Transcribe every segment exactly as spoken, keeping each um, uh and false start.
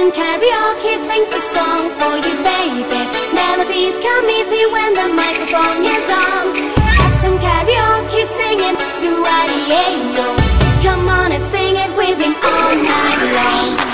Captain Karaoke sings a song for you, baby. Melodies come easy when the microphone is on. Captain Karaoke singing Luai-E-Yo. Come on and sing it with him all night long.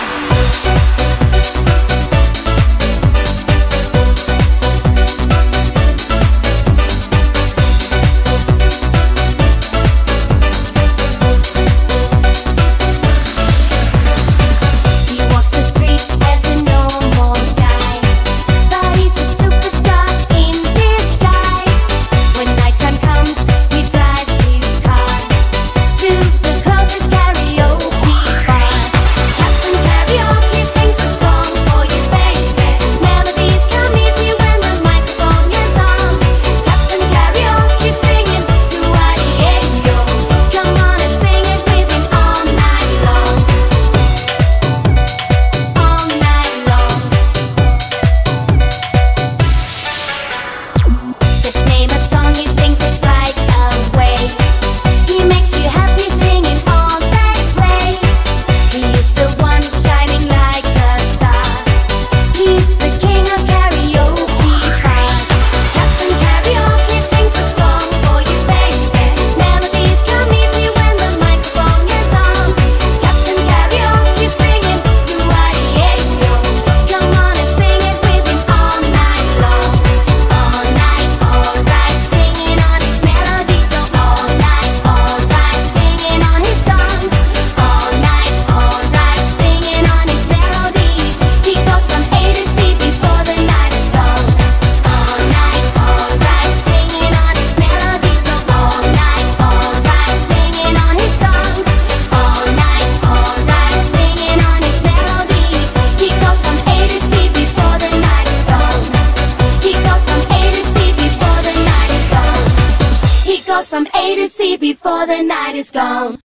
From A to C before the night is gone.